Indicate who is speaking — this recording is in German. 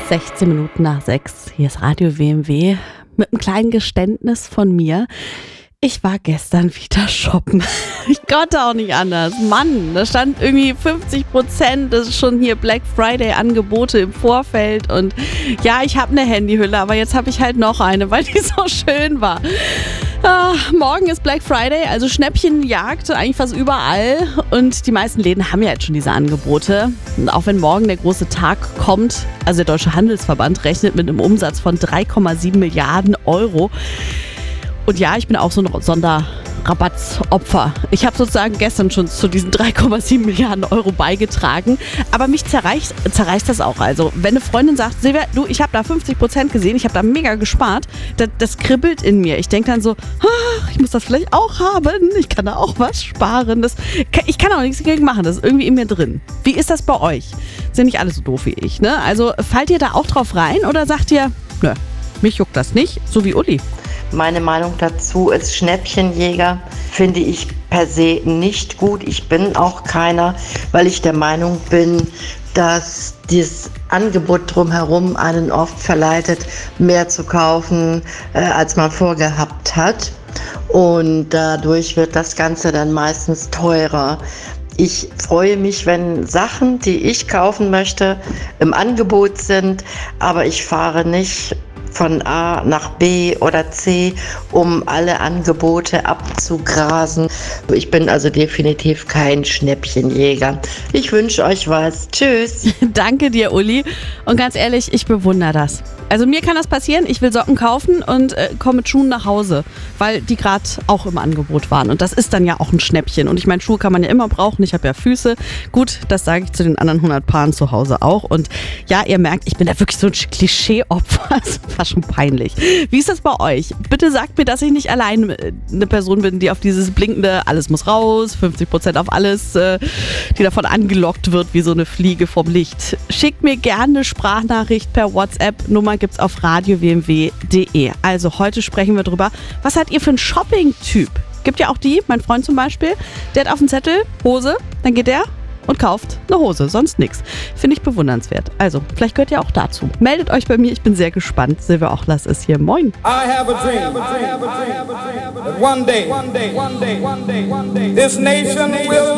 Speaker 1: 16 Minuten nach 6. Hier ist Radio WMW mit einem kleinen Geständnis von mir. Ich war gestern wieder shoppen. Ich konnte auch nicht anders. Mann, da stand irgendwie 50%. Das ist schon hier Black Friday Angebote im Vorfeld. Und ja, ich habe eine Handyhülle, aber jetzt habe ich halt noch eine, weil die so schön war. Morgen ist Black Friday, also Schnäppchenjagd eigentlich fast überall. Und die meisten Läden haben ja jetzt schon diese Angebote. Und auch wenn morgen der große Tag kommt, also der Deutsche Handelsverband rechnet mit einem Umsatz von 3,7 Milliarden Euro. Und ja, ich bin auch so ein Sonderrabattsopfer. Ich habe sozusagen gestern schon zu diesen 3,7 Milliarden Euro beigetragen. Aber mich zerreißt das auch. Also wenn eine Freundin sagt, Silvia, du, ich habe da 50% gesehen, ich habe da mega gespart, das kribbelt in mir. Ich denke dann so, ich muss das vielleicht auch haben. Ich kann da auch was sparen. Ich kann auch nichts dagegen machen. Das ist irgendwie in mir drin. Wie ist das bei euch? Sind nicht alle so doof wie ich, ne? Also fallt ihr da auch drauf rein oder sagt ihr, nö, mich juckt das nicht, so wie Uli?
Speaker 2: Meine Meinung dazu ist, Schnäppchenjäger finde ich per se nicht gut. Ich bin auch keiner, weil ich der Meinung bin, dass dieses Angebot drumherum einen oft verleitet, mehr zu kaufen, als man vorgehabt hat. Und dadurch wird das Ganze dann meistens teurer. Ich freue mich, wenn Sachen, die ich kaufen möchte, im Angebot sind, aber ich fahre nicht von A nach B oder C, um alle Angebote abzugrasen. Ich bin also definitiv kein Schnäppchenjäger. Ich wünsche euch was. Tschüss.
Speaker 1: Danke dir, Uli. Und ganz ehrlich, ich bewundere das. Also mir kann das passieren, ich will Socken kaufen und komme mit Schuhen nach Hause, weil die gerade auch im Angebot waren. Und das ist dann ja auch ein Schnäppchen. Und ich meine, Schuhe kann man ja immer brauchen. Ich habe ja Füße. Gut, das sage ich zu den anderen 100 Paaren zu Hause auch. Und ja, ihr merkt, ich bin da wirklich so ein Klischee-Opfer. Das war schon peinlich. Wie ist das bei euch? Bitte sagt mir, dass ich nicht allein eine Person bin, die auf dieses blinkende, alles muss raus, 50% auf alles, die davon angelockt wird wie so eine Fliege vom Licht. Schickt mir gerne eine Sprachnachricht per WhatsApp. Nummer gibt's auf radiowmw.de. Also heute sprechen wir drüber, was seid ihr für ein Shopping-Typ? Gibt ja auch die, mein Freund zum Beispiel, der hat auf dem Zettel Hose, dann geht der und kauft eine Hose, sonst nichts. Finde ich bewundernswert. Also, vielleicht gehört ihr auch dazu. Meldet euch bei mir, ich bin sehr gespannt. Silvia Ochlas ist hier. Moin.
Speaker 3: I have a dream that one day this nation will